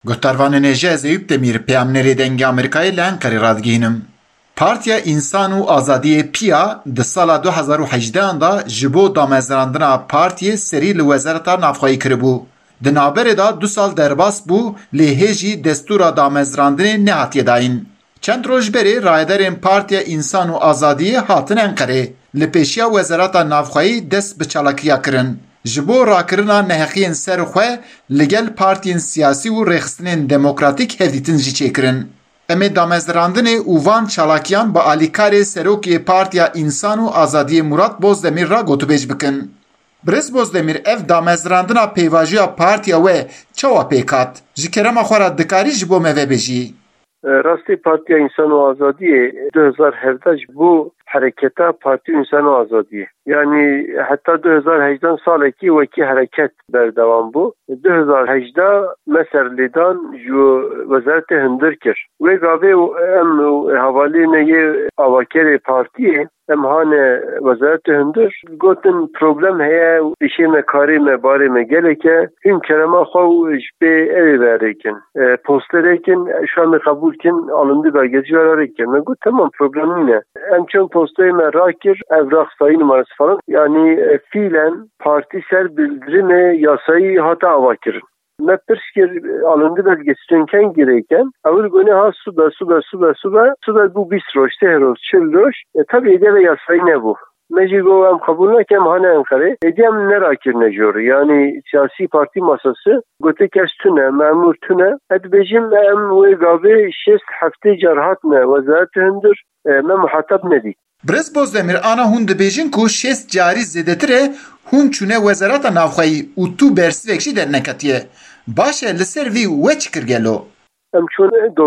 Guhtarvanên êje Eyüp Demîr peyamnerê dengê Amerîkayê li Enqerê radgihînin. Partiya İnsan û Azadiyê PİA di sala 2018 da ji bo damezrandina partiyê serî li Wezareta Navxwayî kiribû. Di naberê da 2 sal derbas bû lê hêjî destûra damezrandinê nehatiye dayîn. Çend roj berê rayedarên Partiya İnsan û Azadiyê hatin Enqerê. Li pêşiya Wezareta Navxwayî dest bi çalakiya kirin. Ji bo rakirina neheqiyên serxwe li gel partiyên siyasî û rêxistinên demokratîk hevdîtin jî çêkirin. Em ê damezrandinê û van çalakiyan bi alîkarê serokê Partiya İnsan û Azadiyê Murat Bozdemîr re gotûbêj bikin. Birêz Bozdemîr ev damezrandina pêvajiya partiya we çawa pêk hat? Ji kerema xwe re dikarî ji bo me vebêjî? Rastî Partiya İnsan û Azadiyê 2017 bu hareketa Partiya İnsan û Azadiyê. Yani hatta 2018 salekî wekî hareket berdewam bû. 2018 Meserlêdan ji Wezaretê Hundir kir. Wê gavê em hevaliyê yê avakerê partiyê em hane Wezaretê Hundir gotin problem heye işê me karê me barê me geleke him kerema xwe ji pê evê verêkin. Posterêkin şu an qebûl kin alındı belgeci verêkin. Me got tamam problemim ne? Em çend postayê me rakir evrak sayı numarası falan. Yani fiilen parti ser bildirime yasayı hata avakirin. Me pirskir alındı belgesiyonken gireyken evvel gönü ha suda bu 20 roş, 10 roş, 40 roş. Tabii edeve yasayı ne bu? Mejigo em kabul nekem hane Ankara. Edem ne rakir ne jor. Yani siyasi parti masası gote kestüne, memur tüne. Edbejim em ve gabe 6 hafte carhat ne vezaret hındır. Me muhatap nedik. Birêz Bozdemîr ana hûn dibêjin ku 6 carî zêdetir e hûn çûne Wezareta Navxwayî û tu bersivek jî derneketiye. Baş e li ser vî we çi kir gelo? Em çûn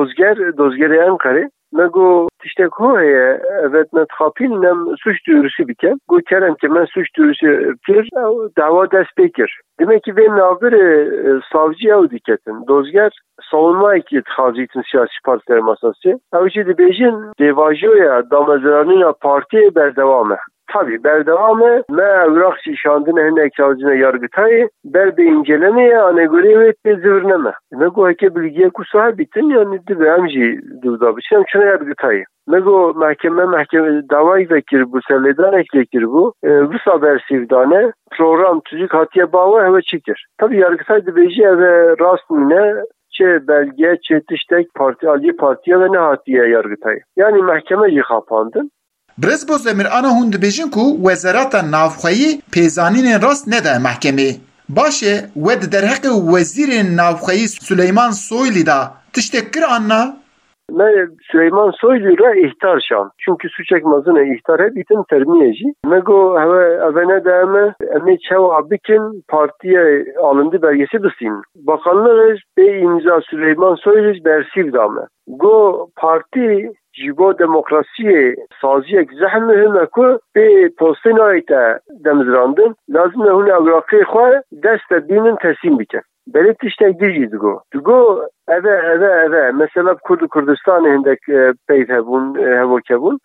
dozgerê Enqerê. Me got tiştek heye evet me dixapînin em suç duyurusu bikin. Got kerem ki me suç duyurusu kir dava dest pê kir. Demek ki vê navbirê savcı ew diketin. Dozger savunmayekî dixazîtin siyasî partiler masasî. Ew jî dibêjin dêvajoya damezranîna partiyê berdewam e. Tabii berdevamı me evrak şişandın hinek savcına yargıtayı ber bir incelemeye anegoriye ve zıvırneme. Me go heke bilgiye ku sahibitin yani dibe amji duvda biçim şuna yargıtayı. Me go mahkeme davayı vekir bu serledan eklekir bu. Bu saber sivdane program tüzük hatiye bağlı heve çekir. Tabii yargıtay dibeci eve rastmine çe belge çe tiştek parti ali partiye ve ne hatiye yargıtayı. Yani mahkeme yıkapandı. Birêz Bozdemîr ana hûn dibêjin ku Wezareta Navxwayî pêzanînên rast nede mehkemê. Baş e we di derheqê Wezîrên Navxwayî Süleyman Soylî da tiştek kir anna? Me Süleyman Soylu ra ihtar şan. Çünkü suçek mazine ihtar hep itin termiyeci. Me go evene deme emi çeva bikin partiye alındı belgesi dısın. Bakanlar be imza Süleyman Soylu bersiv dame. Go parti jibo demokrasiye saziyek zahmı ku be postin ayta demizrandın. Lazım hune evrakı xwe dest binin teslim bikin. Belet işte diyeceğiz go. Go eve mesela Kürdistan'ı hendek peyt hebun hevokebun.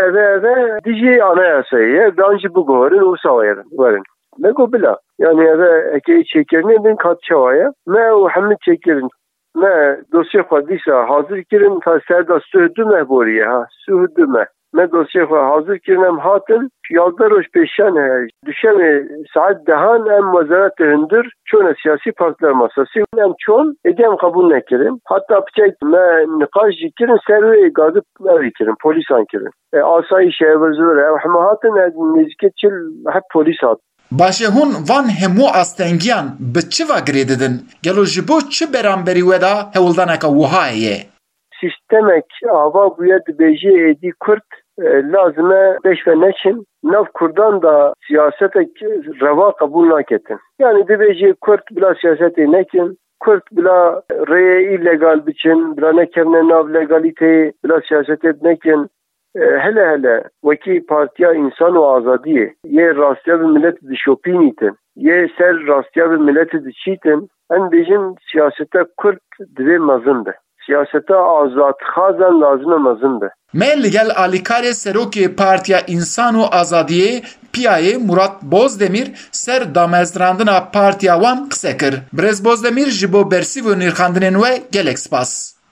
Eve diyeceği anayasayı danci bu gorin usavayarın varın. Ne go bila. Yani eve eke çekirini bin kat çavaya. Me o hamid çekirin. Me dosya xwadîsa hazır kirin ta serda sühdüme boriye ha. Sühdüme. Me dosya xwe hazır kirin em hatin. Yalda roj peşan he. Düşeme saat dehan em Wezaretê Hundir çûne siyasî partiler masasî em çûn edem kabul nekirin. Hatta piçek me niqaş jî kirin ser wê gadib evî kirin. Polisan kirin. Asayîş evzûr ev hema hatin nêzîkê çil hep polis hat. Başê hûn van hemû astengiyan bi çi ve girê didin? Gelo ji bo çi beramberî we da hewildaneka wiha heye? Sistemek ava bûye dibêje êdî Kurd lazime beş ve neçin nav Kurdan da siyasetek reva kabul naketin. Yani dibêje Kurd bila siyasetê nekin. Kurd bila rêyê illegal biçin, bila nekevne nav legalîteyê bila siyasetê nekin. Hele vekî Partiya İnsan û Azadiyê yê rastiya bi millet dişopînîtin. Yê ser rastiya bi millet diçîtin. Em bêjin siyasete Kurd divê mezin be. siyasete azad xazan lazım mezin be. Me li gel alîkarê Serokê Partiya Însan û Azadiyê Piyayê Murat Bozdemir ser damezrandina partiya wan qise kir. Birêz Bozdemir ji bo bersîv û nîrxandinên we gelek spas.